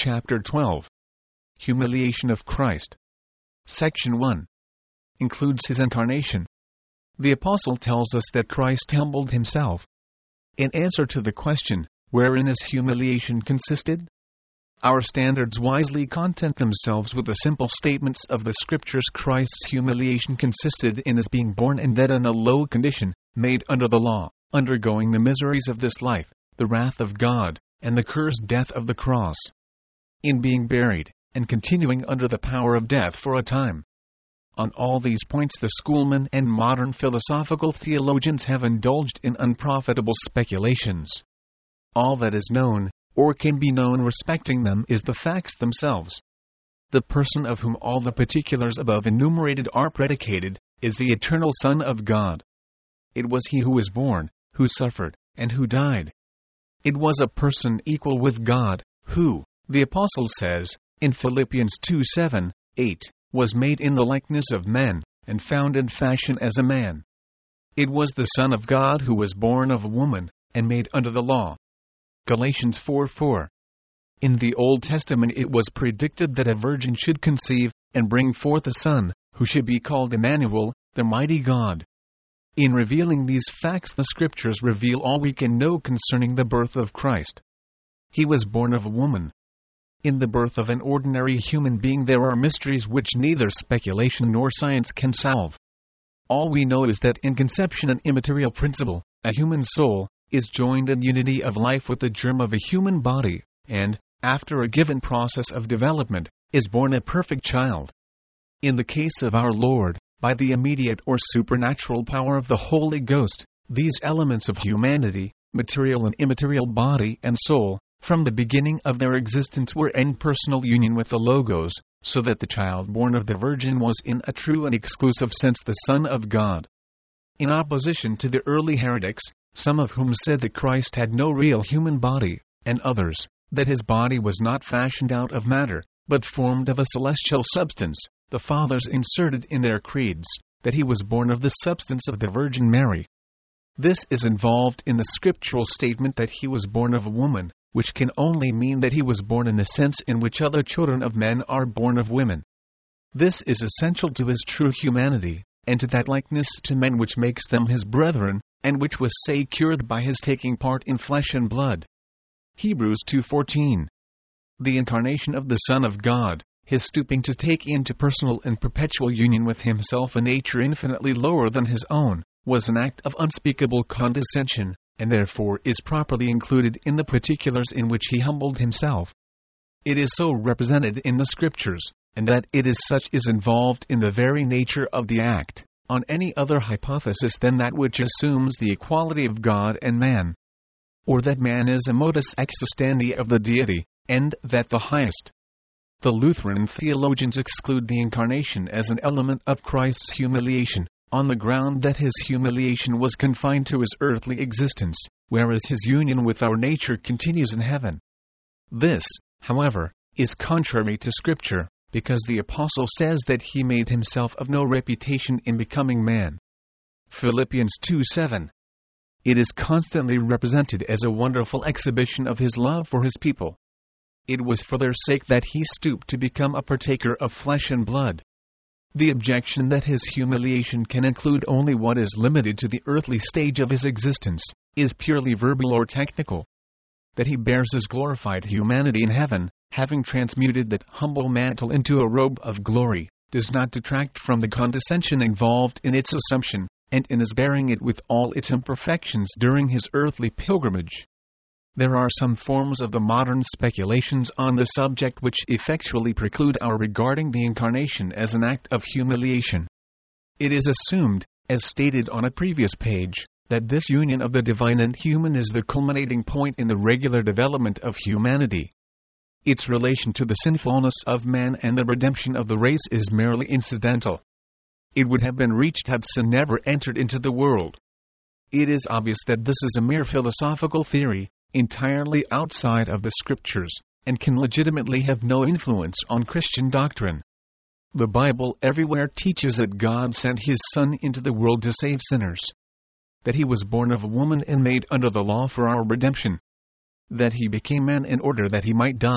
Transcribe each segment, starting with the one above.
chapter 12. Humiliation of Christ. Section 1. Includes his incarnation. The apostle tells us that Christ humbled himself. In answer to the question, wherein his humiliation consisted? Our standards wisely content themselves with the simple statements of the Scriptures. Christ's humiliation consisted in his being born and that in a low condition, made under the law, undergoing the miseries of this life, the wrath of God, and the cursed death of the cross. In being buried, and continuing under the power of death for a time. On all these points the schoolmen and modern philosophical theologians have indulged in unprofitable speculations. All that is known, or can be known respecting them, is the facts themselves. The person of whom all the particulars above enumerated are predicated, is the eternal Son of God. It was he who was born, who suffered, and who died. It was a person equal with God, who, the apostle says, in Philippians 2:7-8, was made in the likeness of men, and found in fashion as a man. It was the Son of God who was born of a woman, and made under the law. Galatians 4:4. In the Old Testament it was predicted that a virgin should conceive, and bring forth a son, who should be called Emmanuel, the mighty God. In revealing these facts the Scriptures reveal all we can know concerning the birth of Christ. He was born of a woman. In the birth of an ordinary human being there are mysteries which neither speculation nor science can solve. All we know is that in conception an immaterial principle, a human soul, is joined in unity of life with the germ of a human body, and, after a given process of development, is born a perfect child. In the case of our Lord, by the immediate or supernatural power of the Holy Ghost, these elements of humanity, material and immaterial body and soul, from the beginning of their existence were in personal union with the Logos, so that the child born of the Virgin was in a true and exclusive sense the Son of God. In opposition to the early heretics, some of whom said that Christ had no real human body, and others, that his body was not fashioned out of matter, but formed of a celestial substance, the Fathers inserted in their creeds, that he was born of the substance of the Virgin Mary. This is involved in the scriptural statement that he was born of a woman, which can only mean that he was born in the sense in which other children of men are born of women. This is essential to his true humanity, and to that likeness to men which makes them his brethren, and which was secured by his taking part in flesh and blood. Hebrews 2:14. The incarnation of the Son of God, his stooping to take into personal and perpetual union with himself a nature infinitely lower than his own, was an act of unspeakable condescension, and therefore is properly included in the particulars in which he humbled himself. It is so represented in the Scriptures, and that it is such is involved in the very nature of the act, on any other hypothesis than that which assumes the equality of God and man, or that man is a modus existendi of the deity, and that the highest. The Lutheran theologians exclude the incarnation as an element of Christ's humiliation, on the ground that his humiliation was confined to his earthly existence, whereas his union with our nature continues in heaven. This, however, is contrary to Scripture, because the apostle says that he made himself of no reputation in becoming man. Philippians 2:7. It is constantly represented as a wonderful exhibition of his love for his people. It was for their sake that he stooped to become a partaker of flesh and blood. The objection that his humiliation can include only what is limited to the earthly stage of his existence, is purely verbal or technical. That he bears his glorified humanity in heaven, having transmuted that humble mantle into a robe of glory, does not detract from the condescension involved in its assumption, and in his bearing it with all its imperfections during his earthly pilgrimage. There are some forms of the modern speculations on the subject which effectually preclude our regarding the incarnation as an act of humiliation. It is assumed, as stated on a previous page, that this union of the divine and human is the culminating point in the regular development of humanity. Its relation to the sinfulness of man and the redemption of the race is merely incidental. It would have been reached had sin never entered into the world. It is obvious that this is a mere philosophical theory, entirely outside of the Scriptures, and can legitimately have no influence on Christian doctrine. The Bible everywhere teaches that God sent his Son into the world to save sinners. That he was born of a woman and made under the law for our redemption. That he became man in order that he might die,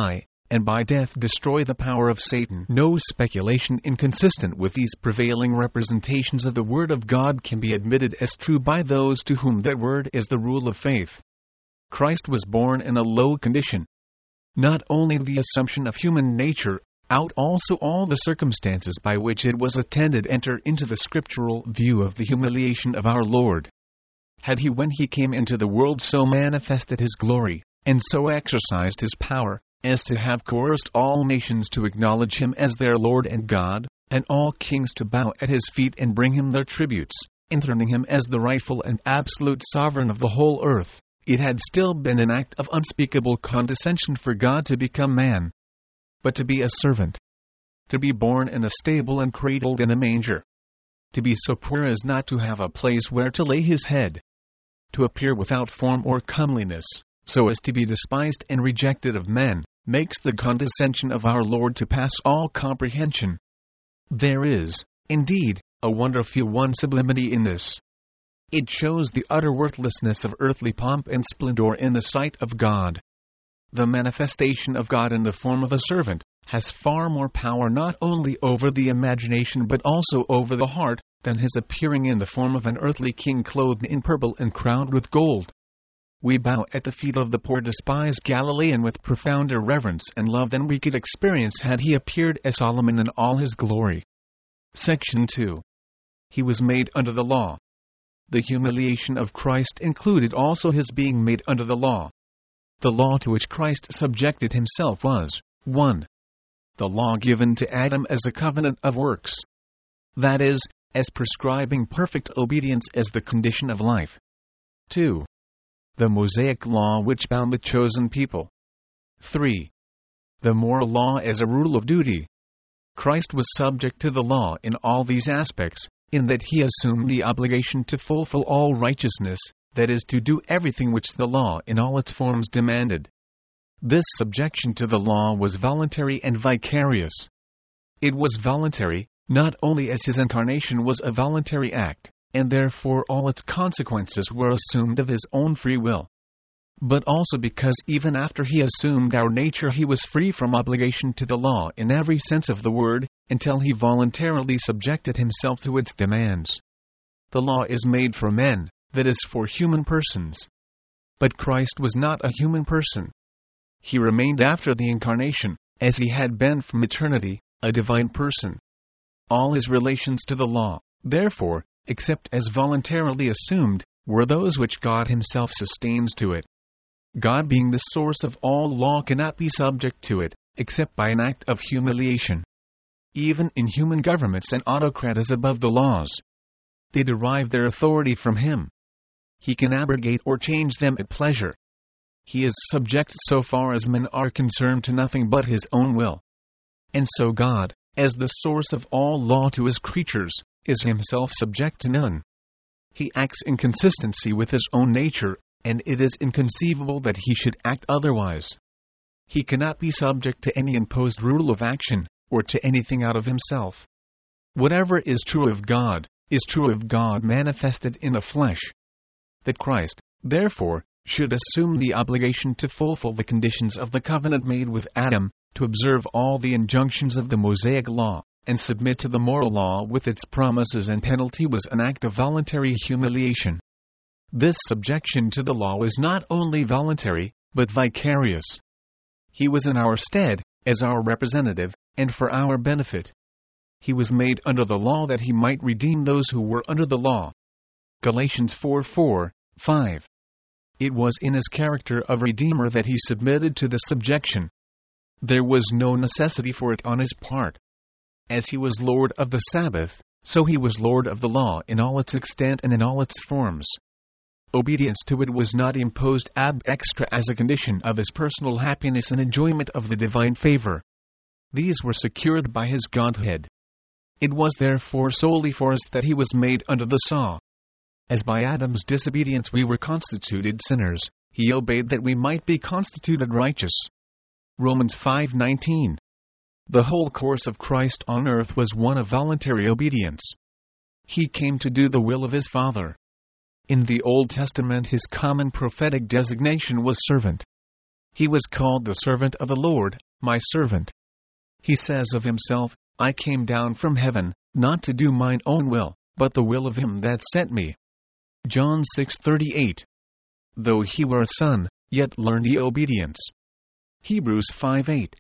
and by death destroy the power of Satan. No speculation inconsistent with these prevailing representations of the Word of God can be admitted as true by those to whom that Word is the rule of faith. Christ was born in a low condition. Not only the assumption of human nature, also all the circumstances by which it was attended enter into the scriptural view of the humiliation of our Lord. Had he when he came into the world so manifested his glory, and so exercised his power, as to have coerced all nations to acknowledge him as their Lord and God, and all kings to bow at his feet and bring him their tributes, enthroning him as the rightful and absolute sovereign of the whole earth, it had still been an act of unspeakable condescension for God to become man. But to be a servant, to be born in a stable and cradled in a manger, to be so poor as not to have a place where to lay his head, to appear without form or comeliness, so as to be despised and rejected of men, makes the condescension of our Lord to pass all comprehension. There is, indeed, a wonderful sublimity in this. It shows the utter worthlessness of earthly pomp and splendor in the sight of God. The manifestation of God in the form of a servant has far more power not only over the imagination but also over the heart than his appearing in the form of an earthly king clothed in purple and crowned with gold. We bow at the feet of the poor despised Galilean with profounder reverence and love than we could experience had he appeared as Solomon in all his glory. Section 2. He was made under the law. The humiliation of Christ included also his being made under the law. The law to which Christ subjected himself was, 1. The law given to Adam as a covenant of works. That is, as prescribing perfect obedience as the condition of life. 2. The Mosaic law which bound the chosen people. 3. The moral law as a rule of duty. Christ was subject to the law in all these aspects, in that he assumed the obligation to fulfill all righteousness, that is to do everything which the law in all its forms demanded. This subjection to the law was voluntary and vicarious. It was voluntary, not only as his incarnation was a voluntary act, and therefore all its consequences were assumed of his own free will, but also because even after he assumed our nature he was free from obligation to the law in every sense of the word, until he voluntarily subjected himself to its demands. The law is made for men, that is for human persons. But Christ was not a human person. He remained after the incarnation, as he had been from eternity, a divine person. All his relations to the law, therefore, except as voluntarily assumed, were those which God himself sustains to it. God being the source of all law cannot be subject to it, except by an act of humiliation. Even in human governments an autocrat is above the laws. They derive their authority from him. He can abrogate or change them at pleasure. He is subject so far as men are concerned to nothing but his own will. And so God, as the source of all law to his creatures, is himself subject to none. He acts in consistency with his own nature, and it is inconceivable that he should act otherwise. He cannot be subject to any imposed rule of action, or to anything out of himself. Whatever is true of God, is true of God manifested in the flesh. That Christ, therefore, should assume the obligation to fulfill the conditions of the covenant made with Adam, to observe all the injunctions of the Mosaic law, and submit to the moral law with its promises and penalty was an act of voluntary humiliation. This subjection to the law was not only voluntary, but vicarious. He was in our stead, as our representative, and for our benefit. He was made under the law that he might redeem those who were under the law. Galatians 4:4-5. It was in his character of Redeemer that he submitted to the subjection. There was no necessity for it on his part. As he was Lord of the Sabbath, so he was Lord of the law in all its extent and in all its forms. Obedience to it was not imposed ab extra as a condition of his personal happiness and enjoyment of the divine favor. These were secured by his Godhead. It was therefore solely for us that he was made under the saw. As by Adam's disobedience we were constituted sinners, he obeyed that we might be constituted righteous. Romans 5:19. The whole course of Christ on earth was one of voluntary obedience. He came to do the will of his Father. In the Old Testament his common prophetic designation was servant. He was called the servant of the Lord, my servant. He says of himself, I came down from heaven, not to do mine own will, but the will of him that sent me. John 6:38. Though he were a son, yet learned he obedience. Hebrews 5:8.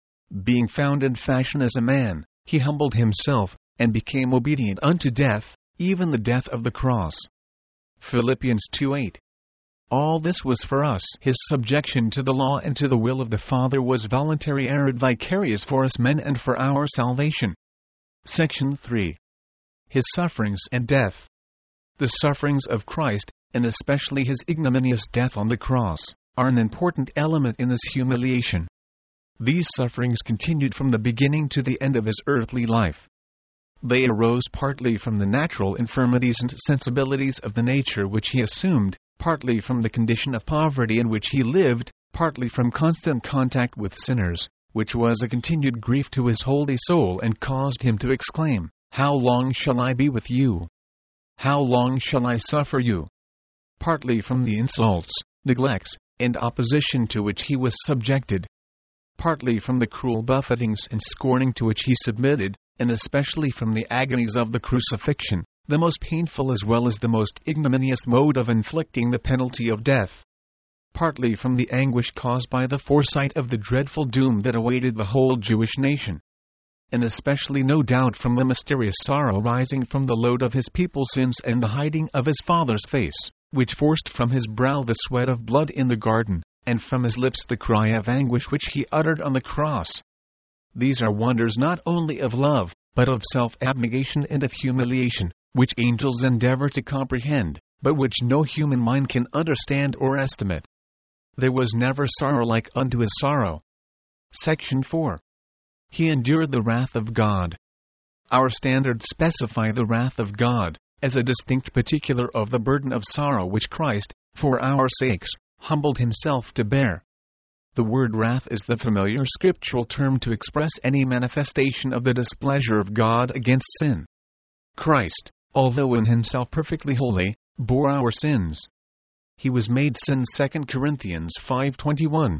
Being found in fashion as a man, he humbled himself, and became obedient unto death, even the death of the cross. Philippians 2:8. All this was for us. His subjection to the law and to the will of the Father was voluntary and vicarious for us men and for our salvation. Section 3. His sufferings and death. The sufferings of Christ, and especially his ignominious death on the cross, are an important element in this humiliation. These sufferings continued from the beginning to the end of his earthly life. They arose partly from the natural infirmities and sensibilities of the nature which he assumed, partly from the condition of poverty in which he lived, partly from constant contact with sinners, which was a continued grief to his holy soul and caused him to exclaim, How long shall I be with you? How long shall I suffer you? Partly from the insults, neglects, and opposition to which he was subjected. Partly from the cruel buffetings and scorning to which he submitted, and especially from the agonies of the crucifixion, the most painful as well as the most ignominious mode of inflicting the penalty of death. Partly from the anguish caused by the foresight of the dreadful doom that awaited the whole Jewish nation. And especially no doubt from the mysterious sorrow rising from the load of his people's sins and the hiding of his Father's face, which forced from his brow the sweat of blood in the garden, and from his lips the cry of anguish which he uttered on the cross. These are wonders not only of love, but of self-abnegation and of humiliation, which angels endeavor to comprehend, but which no human mind can understand or estimate. There was never sorrow like unto his sorrow. Section 4. He endured the wrath of God. Our standards specify the wrath of God, as a distinct particular of the burden of sorrow which Christ, for our sakes, humbled himself to bear. The word wrath is the familiar scriptural term to express any manifestation of the displeasure of God against sin. Christ, although in himself perfectly holy, bore our sins. He was made sin 2 Corinthians 5:21.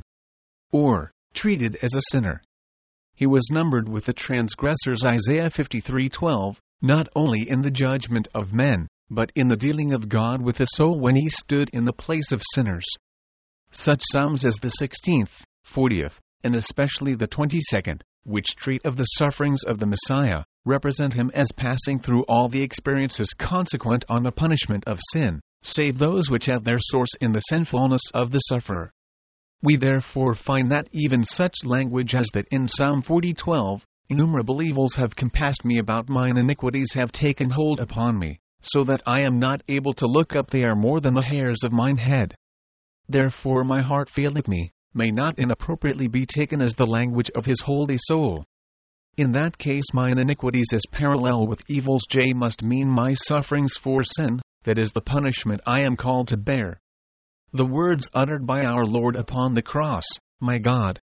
Or, treated as a sinner. He was numbered with the transgressors Isaiah 53:12, not only in the judgment of men, but in the dealing of God with the soul when he stood in the place of sinners. Such psalms as the 16th, 40th, and especially the 22nd, which treat of the sufferings of the Messiah, represent him as passing through all the experiences consequent on the punishment of sin, save those which have their source in the sinfulness of the sufferer. We therefore find that even such language as that in Psalm 40:12, innumerable evils have compassed me about, mine iniquities have taken hold upon me, so that I am not able to look up, they are more than the hairs of mine head. Therefore my heart faileth me, may not inappropriately be taken as the language of his holy soul. In that case mine iniquities as parallel with evils must mean my sufferings for sin, that is the punishment I am called to bear. The words uttered by our Lord upon the cross, my God,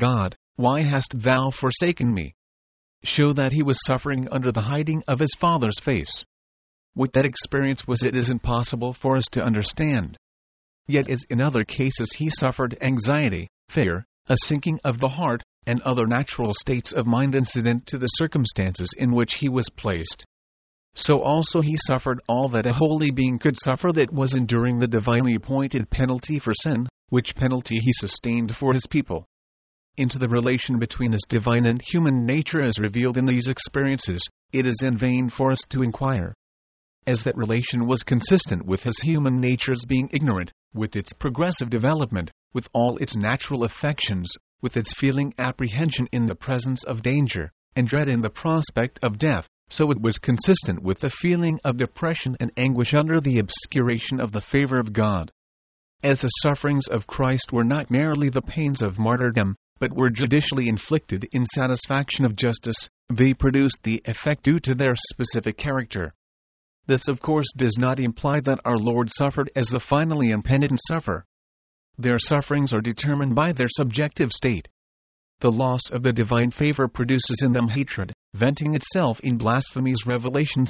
why hast thou forsaken me?" show that he was suffering under the hiding of his Father's face. What that experience was it is impossible for us to understand. Yet as in other cases he suffered anxiety, fear, a sinking of the heart, and other natural states of mind incident to the circumstances in which he was placed. So also he suffered all that a holy being could suffer, that was enduring the divinely appointed penalty for sin, which penalty he sustained for his people. Into the relation between his divine and human nature as revealed in these experiences, it is in vain for us to inquire. As that relation was consistent with his human nature's being ignorant, with its progressive development, with all its natural affections, with its feeling apprehension in the presence of danger, and dread in the prospect of death, so it was consistent with the feeling of depression and anguish under the obscuration of the favor of God. As the sufferings of Christ were not merely the pains of martyrdom, but were judicially inflicted in satisfaction of justice, they produced the effect due to their specific character. This of course does not imply that our Lord suffered as the finally impenitent suffer. Their sufferings are determined by their subjective state. The loss of the divine favor produces in them hatred, venting itself in blasphemies, Revelation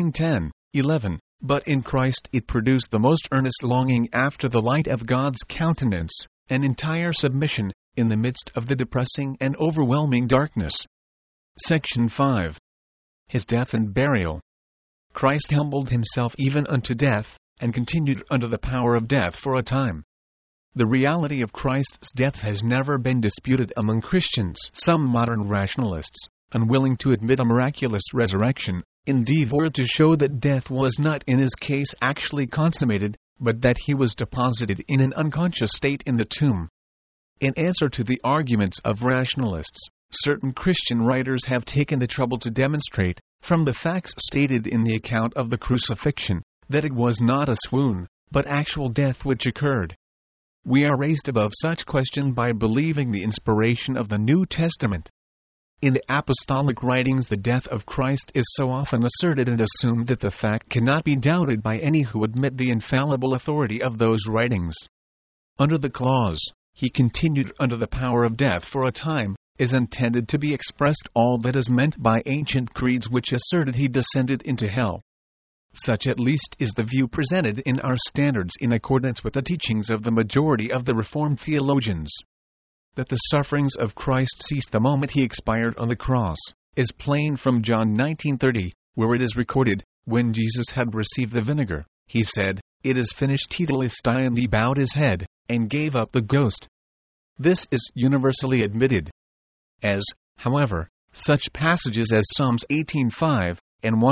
16:10-11, but in Christ it produced the most earnest longing after the light of God's countenance, an entire submission, in the midst of the depressing and overwhelming darkness. Section 5. His death and burial. Christ humbled himself even unto death, and continued under the power of death for a time. The reality of Christ's death has never been disputed among Christians. Some modern rationalists, unwilling to admit a miraculous resurrection, endeavor to show that death was not in his case actually consummated, but that he was deposited in an unconscious state in the tomb. In answer to the arguments of rationalists, certain Christian writers have taken the trouble to demonstrate, from the facts stated in the account of the crucifixion, that it was not a swoon, but actual death which occurred. We are raised above such question by believing the inspiration of the New Testament. In the apostolic writings, the death of Christ is so often asserted and assumed that the fact cannot be doubted by any who admit the infallible authority of those writings. Under the clause, he continued under the power of death for a time, is intended to be expressed all that is meant by ancient creeds which asserted he descended into hell. Such at least is the view presented in our standards in accordance with the teachings of the majority of the Reformed theologians. That the sufferings of Christ ceased the moment he expired on the cross, is plain from John 19:30, where it is recorded, when Jesus had received the vinegar, he said, "It is finished tetelestai," and he bowed his head, and gave up the ghost. This is universally admitted. As, however, such passages as Psalms 18:5, and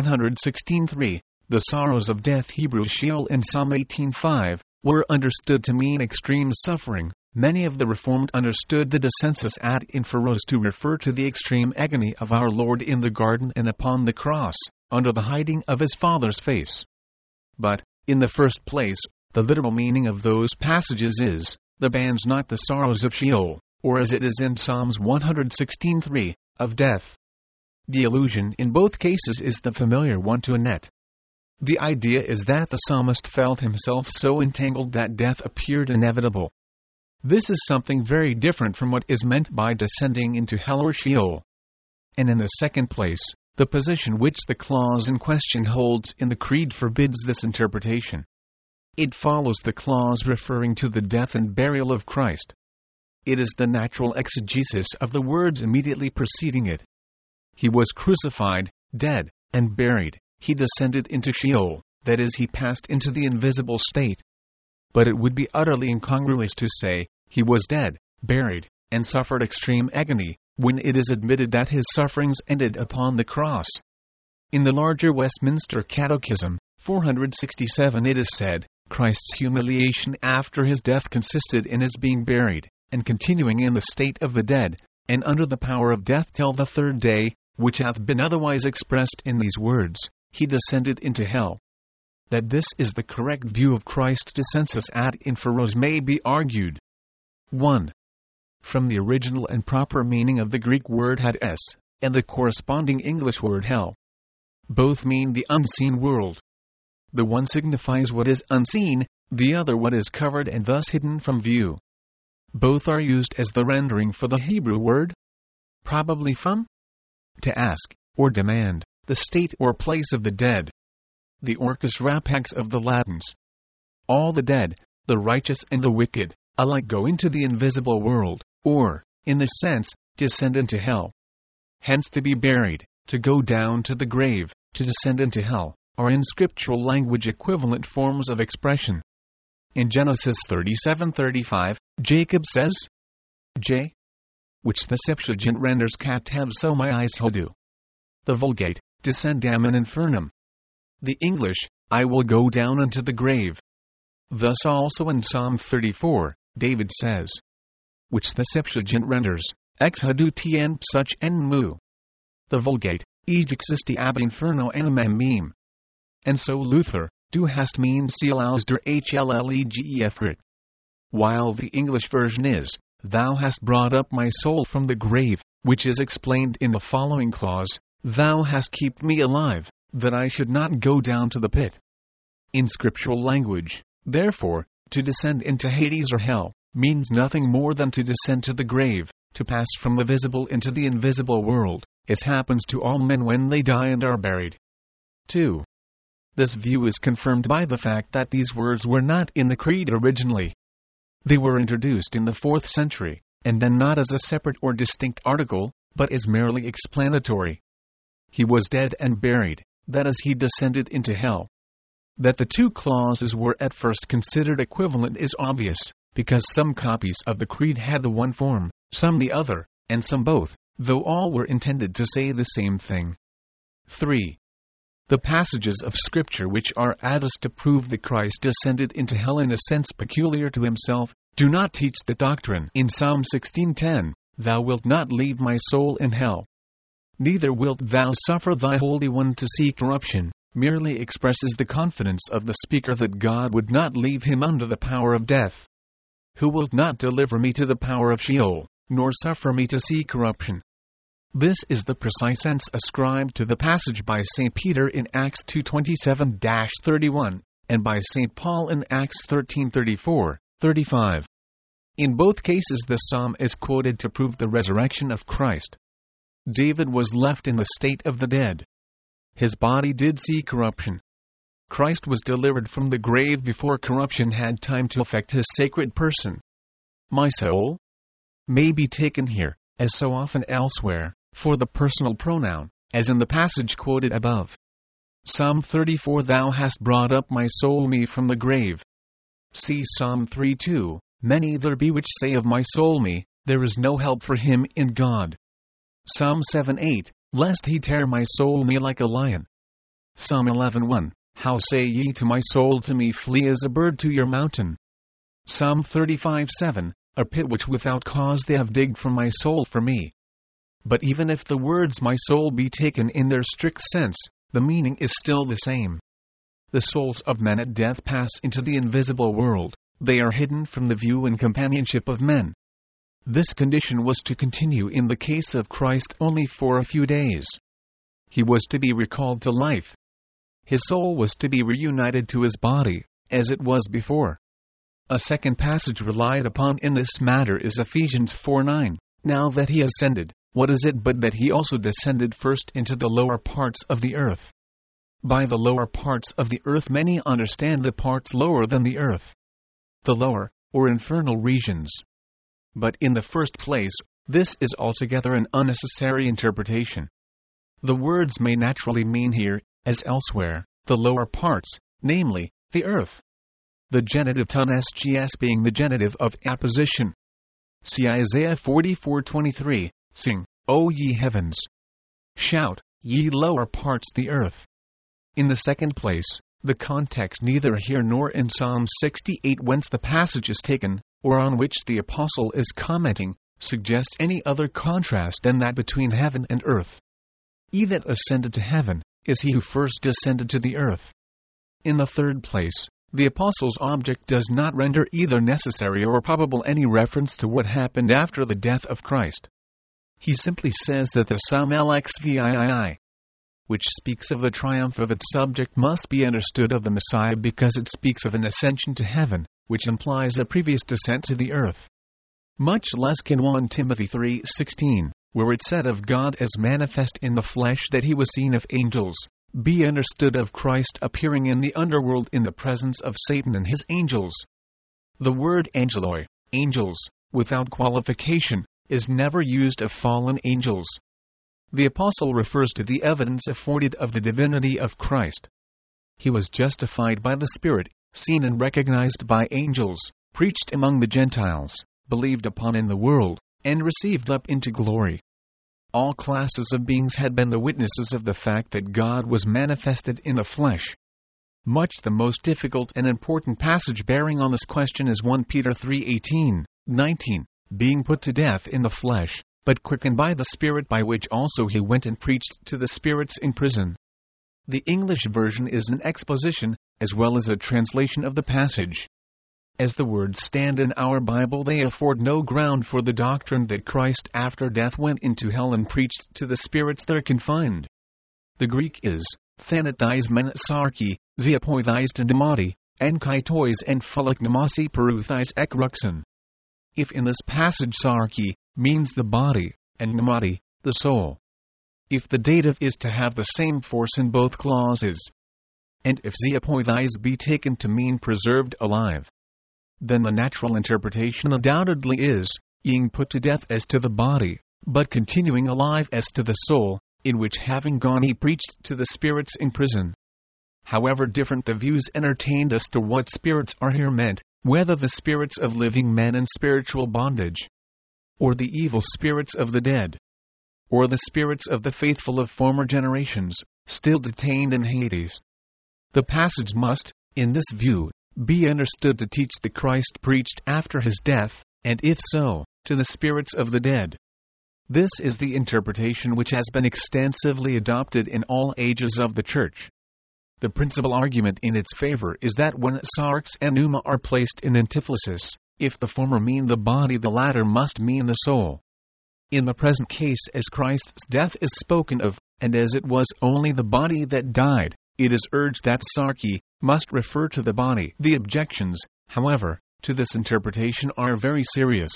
116:3, the sorrows of death Hebrew Sheol and Psalm 18:5, were understood to mean extreme suffering, many of the Reformed understood the descensus ad inferos to refer to the extreme agony of our Lord in the garden and upon the cross, under the hiding of his Father's face. But, in the first place, the literal meaning of those passages is, the bands not the sorrows of Sheol, or as it is in Psalms 116:3, of death. The allusion in both cases is the familiar one to Annette. The idea is that the psalmist felt himself so entangled that death appeared inevitable. This is something very different from what is meant by descending into hell or Sheol. And in the second place, the position which the clause in question holds in the Creed forbids this interpretation. It follows the clause referring to the death and burial of Christ. It is the natural exegesis of the words immediately preceding it. He was crucified, dead, and buried. He descended into Sheol, that is, he passed into the invisible state. But it would be utterly incongruous to say, he was dead, buried, and suffered extreme agony, when it is admitted that his sufferings ended upon the cross. In the larger Westminster Catechism, 467, it is said, Christ's humiliation after his death consisted in his being buried, and continuing in the state of the dead, and under the power of death till the third day, which hath been otherwise expressed in these words, he descended into hell. That this is the correct view of Christ's descensus ad inferos may be argued. 1. From the original and proper meaning of the Greek word Hades, and the corresponding English word hell. Both mean the unseen world. The one signifies what is unseen, the other what is covered and thus hidden from view. Both are used as the rendering for the Hebrew word, probably from, to ask, or demand, the state or place of the dead. The orcus rapax of the Latins. All the dead, the righteous and the wicked, alike go into the invisible world, or, in this sense, descend into hell. Hence to be buried, to go down to the grave, to descend into hell, are in scriptural language equivalent forms of expression. In Genesis 37:35, Jacob says, J, which the Septuagint renders katab somai hodu. The Vulgate, descendam in infernum. The English, I will go down into the grave. Thus also in Psalm 34, David says, which the Septuagint renders, ex hodu tien such en mu. The Vulgate, ej existi ab inferno animam meme. And so Luther, du hast mean seal aus der hlegefrit. While the English version is, thou hast brought up my soul from the grave, which is explained in the following clause, thou hast kept me alive, that I should not go down to the pit. In scriptural language, therefore, to descend into Hades or hell, means nothing more than to descend to the grave, to pass from the visible into the invisible world, as happens to all men when they die and are buried. 2. This view is confirmed by the fact that these words were not in the Creed originally. They were introduced in the 4th century, and then not as a separate or distinct article, but as merely explanatory. He was dead and buried, that is, he descended into hell. That the two clauses were at first considered equivalent is obvious, because some copies of the creed had the one form, some the other, and some both, though all were intended to say the same thing. 3. The passages of Scripture which are added to prove that Christ descended into hell in a sense peculiar to himself, do not teach the doctrine. In Psalm 16:10, "Thou wilt not leave my soul in hell. Neither wilt thou suffer thy Holy One to see corruption," merely expresses the confidence of the speaker that God would not leave him under the power of death. "Who wilt not deliver me to the power of Sheol, nor suffer me to see corruption." This is the precise sense ascribed to the passage by St. Peter in Acts 2:27-31, and by St. Paul in Acts 13:34-35. In both cases the psalm is quoted to prove the resurrection of Christ. David was left in the state of the dead. His body did see corruption. Christ was delivered from the grave before corruption had time to affect his sacred person. "My soul" may be taken here, as so often elsewhere, for the personal pronoun, as in the passage quoted above. Psalm 34, "Thou hast brought up my soul me from the grave." See Psalm 3:2, "Many there be which say of my soul me, there is no help for him in God." Psalm 7:8, "Lest he tear my soul me like a lion." Psalm 11:1, "How say ye to my soul, to me flee as a bird to your mountain." Psalm 35:7, "A pit which without cause they have digged for my soul for me." But even if the words "my soul" be taken in their strict sense, the meaning is still the same. The souls of men at death pass into the invisible world, they are hidden from the view and companionship of men. This condition was to continue in the case of Christ only for a few days. He was to be recalled to life. His soul was to be reunited to his body, as it was before. A second passage relied upon in this matter is Ephesians 4:9, "Now that he ascended, what is it but that he also descended first into the lower parts of the earth?" By the lower parts of the earth many understand the parts lower than the earth. The lower, or infernal regions. But in the first place, this is altogether an unnecessary interpretation. The words may naturally mean here, as elsewhere, the lower parts, namely, the earth. The genitive ton sgs being the genitive of apposition. See Isaiah 44:23, "Sing, O ye heavens! Shout, ye lower parts the earth." In the second place, the context neither here nor in Psalm 68 whence the passage is taken, or on which the apostle is commenting, suggests any other contrast than that between heaven and earth. He that ascended to heaven is he who first descended to the earth. In the third place, the apostle's object does not render either necessary or probable any reference to what happened after the death of Christ. He simply says that the Psalm LXVII, which speaks of the triumph of its subject, must be understood of the Messiah because it speaks of an ascension to heaven, which implies a previous descent to the earth. Much less can 1 Timothy 3:16, where it said of God as manifest in the flesh that he was seen of angels, be understood of Christ appearing in the underworld in the presence of Satan and his angels. The word angeloi, angels, without qualification, is never used of fallen angels. The apostle refers to the evidence afforded of the divinity of Christ. He was justified by the Spirit, seen and recognized by angels, preached among the Gentiles, believed upon in the world, and received up into glory. All classes of beings had been the witnesses of the fact that God was manifested in the flesh. Much the most difficult and important passage bearing on this question is 1 Peter 3:18-19, "Being put to death in the flesh, but quickened by the Spirit, by which also he went and preached to the spirits in prison." The English version is an exposition, as well as a translation of the passage. As the words stand in our Bible, they afford no ground for the doctrine that Christ after death went into hell and preached to the spirits there confined. The Greek is thanathais men sarki, ziapoithais tendamati, enkaitois and phylaknomasi peruthais ekruxen. If in this passage sarki means the body, and pneumati, the soul. If the dative is to have the same force in both clauses, and if ziapoithais be taken to mean preserved alive, then the natural interpretation undoubtedly is, being put to death as to the body, but continuing alive as to the soul, in which having gone he preached to the spirits in prison. However different the views entertained as to what spirits are here meant, whether the spirits of living men in spiritual bondage, or the evil spirits of the dead, or the spirits of the faithful of former generations, still detained in Hades, the passage must, in this view, be understood to teach that Christ preached after his death, and if so, to the spirits of the dead. This is the interpretation which has been extensively adopted in all ages of the Church. The principal argument in its favor is that when sarx and pneuma are placed in antiphlosis, if the former mean the body, the latter must mean the soul. In the present case, as Christ's death is spoken of, and as it was only the body that died, it is urged that sarki must refer to the body. The objections, however, to this interpretation are very serious.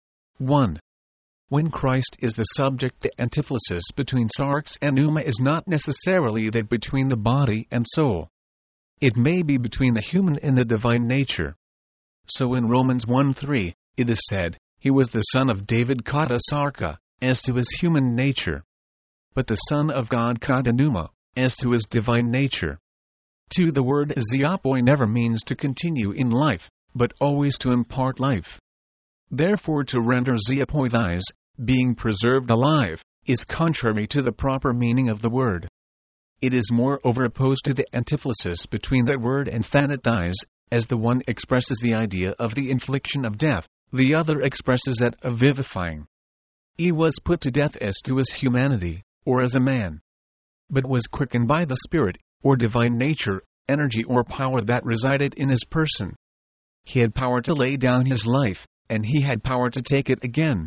1. When Christ is the subject, the antiphlosis between sarx and pneuma is not necessarily that between the body and soul. It may be between the human and the divine nature. So in Romans 1:3, it is said, he was the son of David kata sarka, as to his human nature, but the Son of God kata pneuma, as to his divine nature. 2. The word ziapoi never means to continue in life, but always to impart life. Therefore to render ziapoitheis, being preserved alive, is contrary to the proper meaning of the word. It is moreover opposed to the antiphlosis between that word and thanatheis, as the one expresses the idea of the infliction of death, the other expresses that of vivifying. He was put to death as to his humanity, or as a man, but was quickened by the Spirit, or divine nature, energy or power that resided in his person. He had power to lay down his life, and he had power to take it again.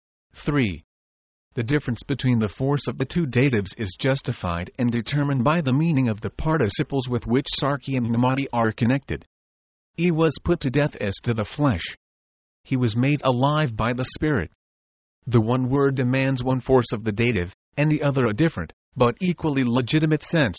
3. The difference between the force of the two datives is justified and determined by the meaning of the participles with which sarki and pneumati are connected. He was put to death as to the flesh. He was made alive by the Spirit. The one word demands one force of the dative, and the other a different, but equally legitimate sense.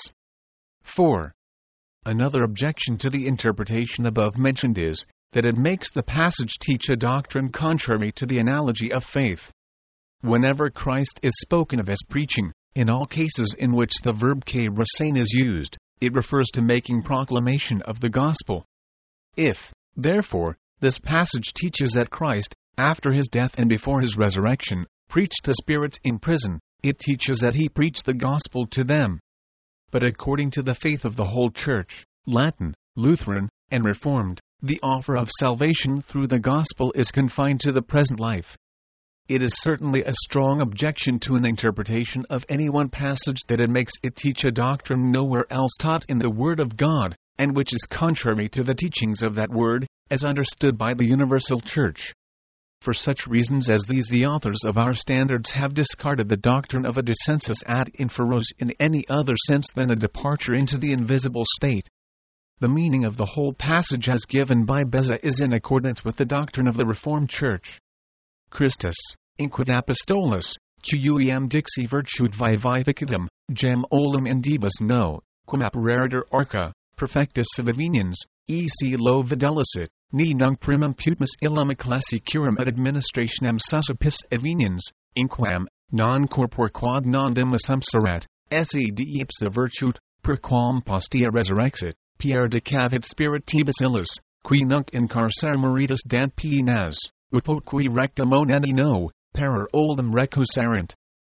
4. Another objection to the interpretation above mentioned is, that it makes the passage teach a doctrine contrary to the analogy of faith. Whenever Christ is spoken of as preaching, in all cases in which the verb kairasein is used, it refers to making proclamation of the gospel. If, therefore, this passage teaches that Christ, after his death and before his resurrection, preached to spirits in prison, it teaches that he preached the gospel to them. But according to the faith of the whole Church, Latin, Lutheran, and Reformed, the offer of salvation through the gospel is confined to the present life. It is certainly a strong objection to an interpretation of any one passage that it makes it teach a doctrine nowhere else taught in the Word of God, and which is contrary to the teachings of that Word, as understood by the universal Church. For such reasons as these, the authors of our standards have discarded the doctrine of a descensus ad inferos in any other sense than a departure into the invisible state. The meaning of the whole passage as given by Beza is in accordance with the doctrine of the Reformed Church. Christus, inquit apostolos, quem dixi virtut vivificatum, gem olim indibus no, quam apparerator arca, perfectus Savinians, ec lo videlicet, ni nunc primum putmus illum classicurum ad administrationem suscipis Avenians, inquam, non corpore quad non demisum serat, esse de ipsa virtut, per quam postea resurrexit, Pierre decavit spiritibus illus, qui nunc in carcere meritus dant pienas, utpot qui rectum oneni no, parer oldum recusarent.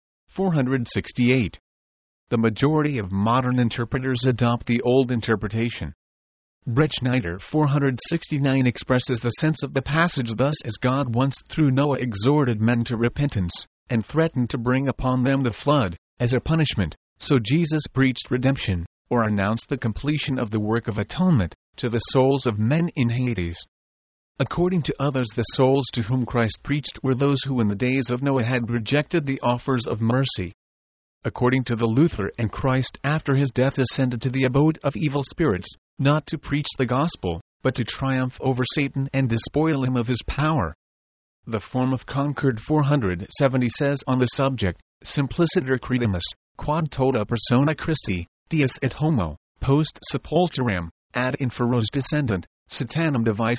468. The majority of modern interpreters adopt the old interpretation. Bretschneider 469 expresses the sense of the passage thus as God once through Noah exhorted men to repentance, and threatened to bring upon them the flood, as a punishment, so Jesus preached redemption, or announced the completion of the work of atonement, to the souls of men in Hades. According to others, the souls to whom Christ preached were those who in the days of Noah had rejected the offers of mercy. According to the Luther and Christ after his death ascended to the abode of evil spirits, not to preach the gospel, but to triumph over Satan and despoil him of his power. The Form of Concord 470 says on the subject, Simpliciter credimus, quad tota persona Christi, Deus et homo, post sepulturem, ad inferos descendant, satanum divisorit,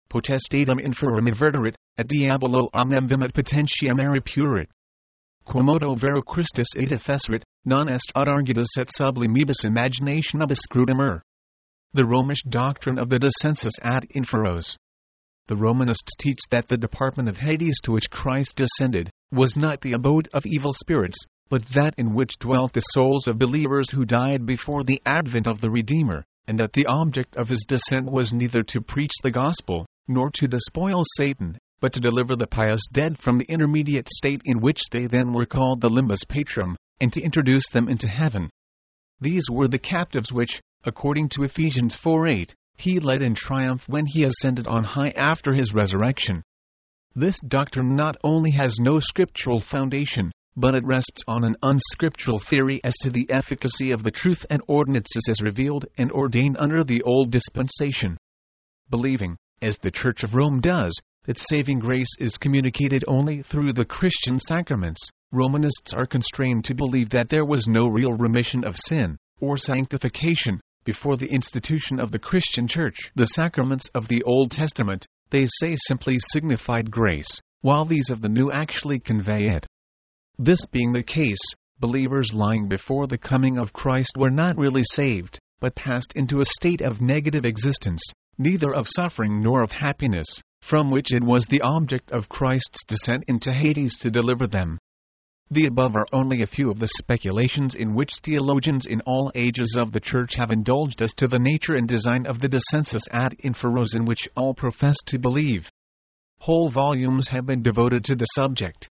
potestatem inferum averterit, et diabolo omnem vimat potentiam eripurit. Quomodo vero Christus et efferit, non est ad argidus et sublimibus imaginationibus scrutamur. The Romish doctrine of the descensus ad inferos. The Romanists teach that the department of Hades to which Christ descended was not the abode of evil spirits, but that in which dwelt the souls of believers who died before the advent of the Redeemer, and that the object of his descent was neither to preach the gospel, nor to despoil Satan, but to deliver the pious dead from the intermediate state in which they then were called the limbus patrum, and to introduce them into heaven. These were the captives which, according to Ephesians 4:8, he led in triumph when he ascended on high after his resurrection. This doctrine not only has no scriptural foundation, but it rests on an unscriptural theory as to the efficacy of the truth and ordinances as revealed and ordained under the old dispensation. Believing, as the Church of Rome does, that saving grace is communicated only through the Christian sacraments, Romanists are constrained to believe that there was no real remission of sin, or sanctification, before the institution of the Christian Church. The sacraments of the Old Testament, they say, simply signified grace, while these of the New actually convey it. This being the case, believers lying before the coming of Christ were not really saved, but passed into a state of negative existence, neither of suffering nor of happiness, from which it was the object of Christ's descent into Hades to deliver them. The above are only a few of the speculations in which theologians in all ages of the Church have indulged as to the nature and design of the descensus ad inferos in which all profess to believe. Whole volumes have been devoted to the subject.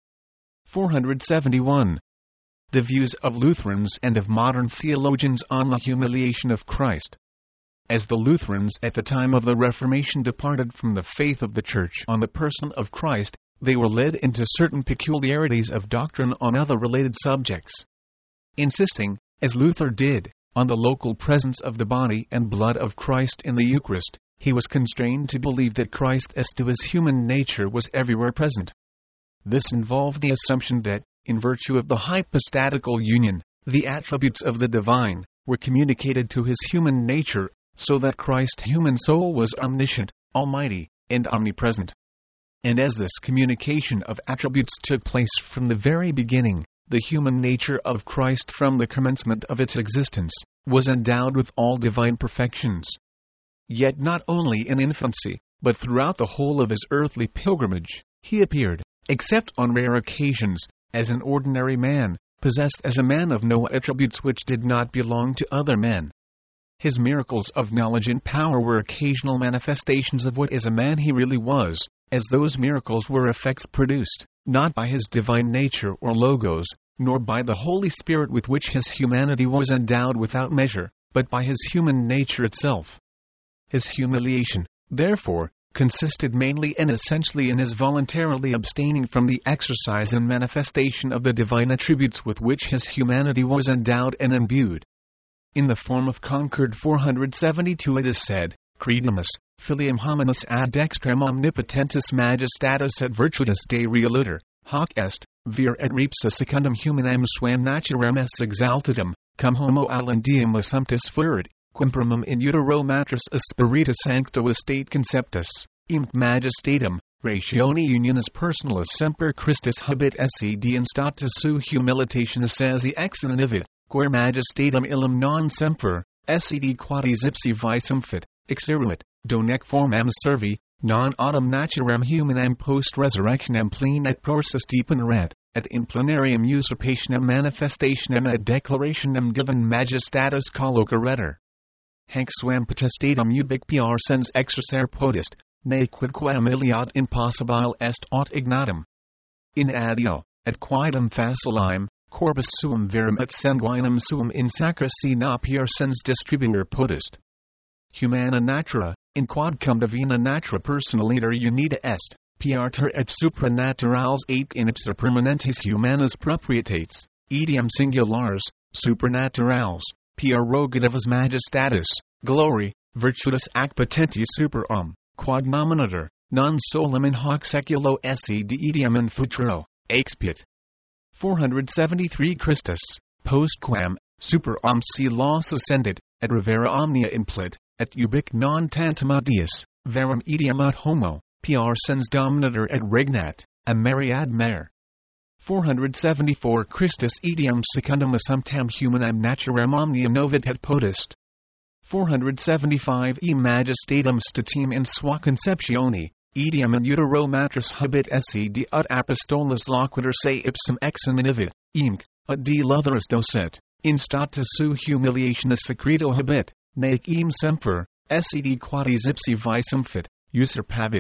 471. The views of Lutherans and of modern theologians on the humiliation of Christ. As the Lutherans at the time of the Reformation departed from the faith of the Church on the person of Christ, they were led into certain peculiarities of doctrine on other related subjects. Insisting, as Luther did, on the local presence of the body and blood of Christ in the Eucharist, he was constrained to believe that Christ as to his human nature was everywhere present. This involved the assumption that, in virtue of the hypostatical union, the attributes of the divine were communicated to his human nature, so that Christ's human soul was omniscient, almighty, and omnipresent. And as this communication of attributes took place from the very beginning, the human nature of Christ from the commencement of its existence was endowed with all divine perfections. Yet not only in infancy, but throughout the whole of his earthly pilgrimage, he appeared, except on rare occasions, as an ordinary man, possessed as a man of no attributes which did not belong to other men. His miracles of knowledge and power were occasional manifestations of what as a man he really was, as those miracles were effects produced, not by his divine nature or logos, nor by the Holy Spirit with which his humanity was endowed without measure, but by his human nature itself. His humiliation, therefore, consisted mainly and essentially in his voluntarily abstaining from the exercise and manifestation of the divine attributes with which his humanity was endowed and imbued. In the form of Concord 472 it is said, Credemus, filium hominis ad dextrem omnipotentis majestatis et virtutis Dei realiter, hoc est, vir et repsa secundum humanam suam naturem es exaltatum, cum homo alendium assumptus fuerit, quim primum in utero matris aspiritus sancto estate conceptus, imp majestatem, rationi unionis personalis semper Christus habit sed in status su humilitationis esse exinivit, quer majestatem illum non semper, sed quatis ipsi visum fit, exeruit, donec formam servi, non autem naturem humanam post resurrectionem plene et prorsus deponeret, et in plenarium usurpationem manifestationem et declarationem divin majestatis collocaretur. Hanc suam potestatem ubique sens exercere potest, ne quidquam iliad impossibile est aut ignatum. In adeo, et quidem facilime, corpus suum verum et sanguinem suum in sacra sina sens distribuer potest. Humana natura, in quod cum divina natura personaliter unita est, piarter et supranaturals et in ipsa permanentes humanas proprietates, idiom singulares, supernaturals, prerogativas majestatis, glory, virtutis ac potenti super quod nominator, non solum in hoc seculo esse de idiom in futuro, expiat. 473 Christus, postquam, super si laus ascendit, et revera omnia implit, et ubique non tantum adius, verum etiam ut homo, pr sens dominator et regnat, a myriad mare. 474 Christus etiam secundum assumptam humanam naturem omnium novit et potest. 475 E majestatem statim in sua conceptione, etiam in utero matris habit sed ut apostolis loquitur se ipsum examinavit, imc, ut de lutheris docet, in stata su humiliatione secreto habit, nec eam semper, sed quatis ipsi visum fit, usurpavit.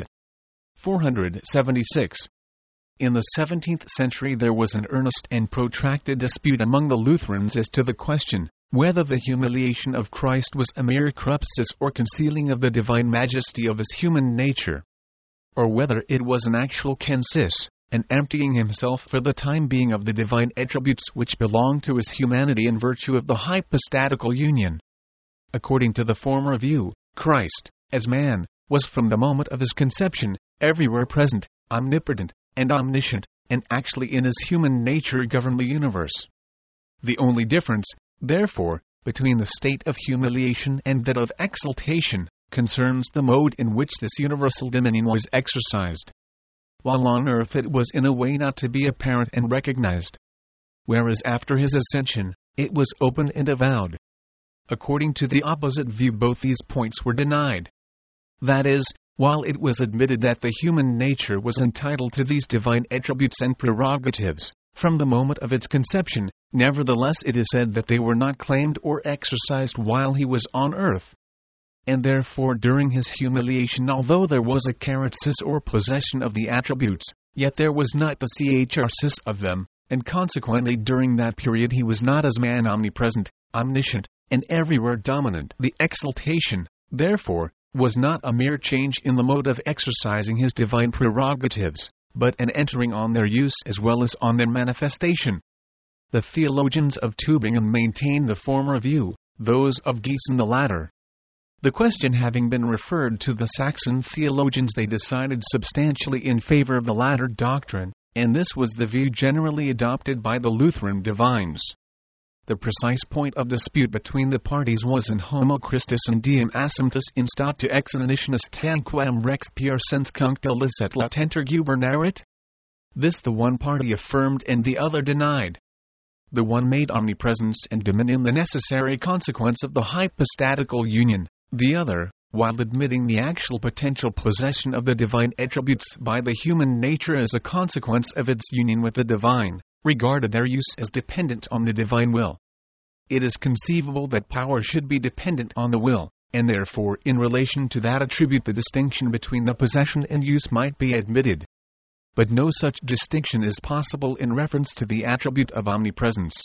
476. In the 17th century there was an earnest and protracted dispute among the Lutherans as to the question, whether the humiliation of Christ was a mere crupsis or concealing of the divine majesty of his human nature, or whether it was an actual kensis, an emptying himself for the time being of the divine attributes which belong to his humanity in virtue of the hypostatical union. According to the former view, Christ, as man, was from the moment of his conception, everywhere present, omnipotent, and omniscient, and actually in his human nature governed the universe. The only difference, therefore, between the state of humiliation and that of exaltation, concerns the mode in which this universal dominion was exercised. While on earth it was in a way not to be apparent and recognized, whereas after his ascension, it was open and avowed. According to the opposite view, both these points were denied. That is, while it was admitted that the human nature was entitled to these divine attributes and prerogatives, from the moment of its conception, nevertheless it is said that they were not claimed or exercised while he was on earth. And therefore during his humiliation, although there was a charissis or possession of the attributes, yet there was not the charsis of them, and consequently during that period he was not as man omnipresent, omniscient, and everywhere dominant. The exaltation, therefore, was not a mere change in the mode of exercising his divine prerogatives, but an entering on their use as well as on their manifestation. The theologians of Tübingen maintain the former view, those of Gießen the latter. The question having been referred to the Saxon theologians, they decided substantially in favor of the latter doctrine, and this was the view generally adopted by the Lutheran divines. The precise point of dispute between the parties was in homo Christus and diem assumptus in statu exonitionis tanquam rex pure sens cunctilis et latenter gubernarit. This the one party affirmed and the other denied. The one made omnipresence and dominion the necessary consequence of the hypostatical union, the other, while admitting the actual potential possession of the divine attributes by the human nature as a consequence of its union with the divine, regarded their use as dependent on the divine will. It is conceivable that power should be dependent on the will, and therefore in relation to that attribute the distinction between the possession and use might be admitted. But no such distinction is possible in reference to the attribute of omnipresence.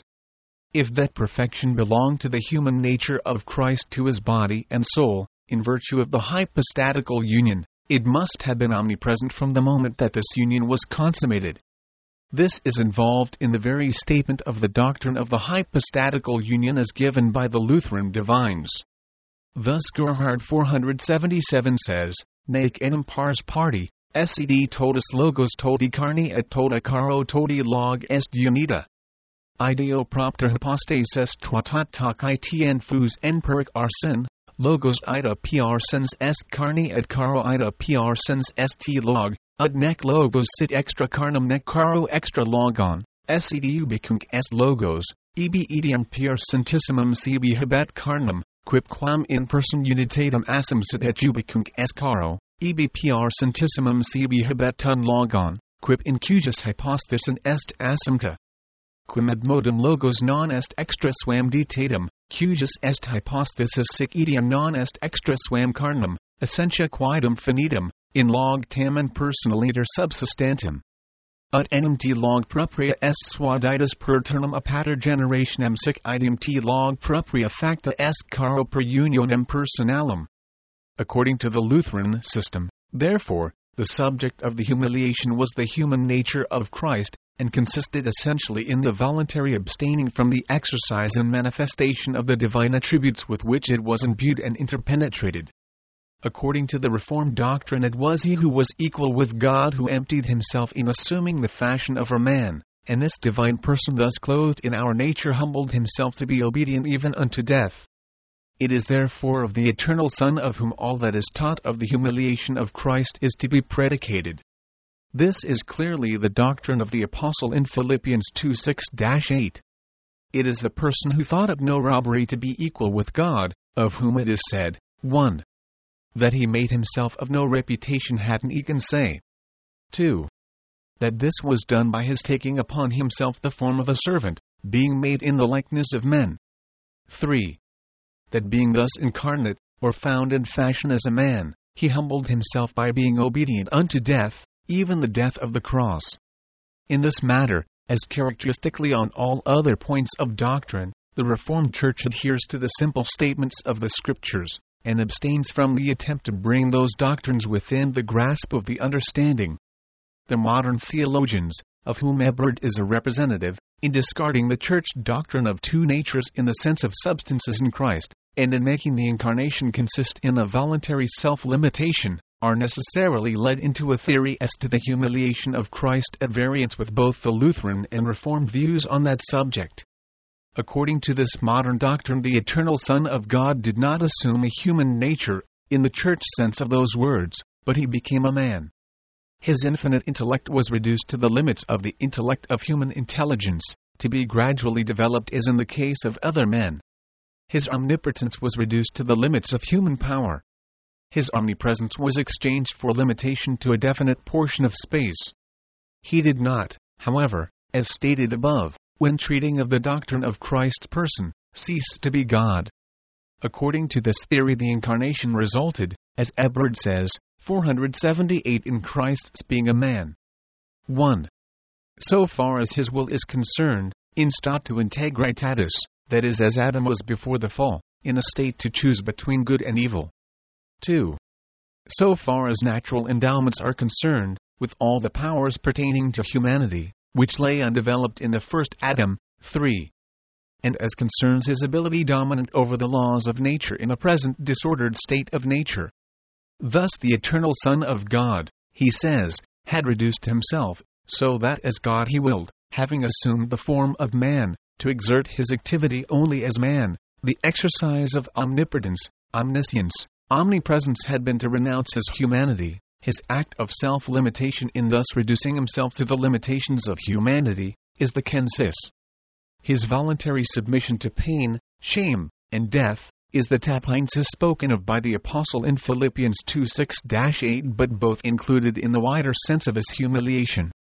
If that perfection belonged to the human nature of Christ to his body and soul, in virtue of the hypostatical union, it must have been omnipresent from the moment that this union was consummated. This is involved in the very statement of the doctrine of the hypostatical union as given by the Lutheran divines. Thus Gerhard 477 says, Nec enim pars parti, sed totus logos toti carni et tota caro toti log est unita. Ideo propter hypostes est tuatat tac itn fus en peric arsen, logos ida pr sens est carni et caro ida pr sens est log, ut nec logos sit extra carnum nec caro extra logon, sed ubicunc est logos, ebi etiam pr centissimum sibi habet carnum, quipquam in person unitatem assum sit et ubicunc est caro, ebi pr centissimum sibi habet ton logon, quip in cujus hypostasin est assumpta. Quim ad modum logos non est extra suam ditatum, cujus est hypostasis sic etiam non est extra suam carnum, essentia quaedam finitum, in log tamen personaliter subsistantem. Ut enim t log propria est suaditus per ternum a pater generationem sic idem t log propria facta est caro per unionem personalum. According to the Lutheran system, therefore, the subject of the humiliation was the human nature of Christ, and consisted essentially in the voluntary abstaining from the exercise and manifestation of the divine attributes with which it was imbued and interpenetrated. According to the Reformed doctrine, it was he who was equal with God who emptied himself in assuming the fashion of a man, and this divine person thus clothed in our nature humbled himself to be obedient even unto death. It is therefore of the eternal Son of whom all that is taught of the humiliation of Christ is to be predicated. This is clearly the doctrine of the Apostle in Philippians 2:6-8. It is the person who thought it no robbery to be equal with God, of whom it is said, 1. That he made himself of no reputation hadn't he can say. 2. That this was done by his taking upon himself the form of a servant, being made in the likeness of men. 3. That being thus incarnate, or found in fashion as a man, he humbled himself by being obedient unto death, even the death of the cross. In this matter, as characteristically on all other points of doctrine, the Reformed Church adheres to the simple statements of the Scriptures, and abstains from the attempt to bring those doctrines within the grasp of the understanding. The modern theologians, of whom Eberhard is a representative, in discarding the church doctrine of two natures in the sense of substances in Christ, and in making the incarnation consist in a voluntary self-limitation, are necessarily led into a theory as to the humiliation of Christ at variance with both the Lutheran and Reformed views on that subject. According to this modern doctrine, the eternal Son of God did not assume a human nature, in the church sense of those words, but he became a man. His infinite intellect was reduced to the limits of the intellect of human intelligence, to be gradually developed as in the case of other men. His omnipotence was reduced to the limits of human power. His omnipresence was exchanged for limitation to a definite portion of space. He did not, however, as stated above, when treating of the doctrine of Christ's person, cease to be God. According to this theory, the incarnation resulted, as Eberhard says, 478 in Christ's being a man. 1. So far as his will is concerned, in statu integritatis, that is as Adam was before the fall, in a state to choose between good and evil. 2. So far as natural endowments are concerned, with all the powers pertaining to humanity, which lay undeveloped in the first Adam. 3. And as concerns his ability dominant over the laws of nature in the present disordered state of nature. Thus the eternal Son of God, he says, had reduced himself, so that as God he willed, having assumed the form of man, to exert his activity only as man. The exercise of omnipotence, omniscience, omnipresence had been to renounce his humanity. His act of self-limitation in thus reducing himself to the limitations of humanity, is the kensis. His voluntary submission to pain, shame, and death, is the tapeinsis spoken of by the Apostle in Philippians 2:6-8, but both included in the wider sense of his humiliation.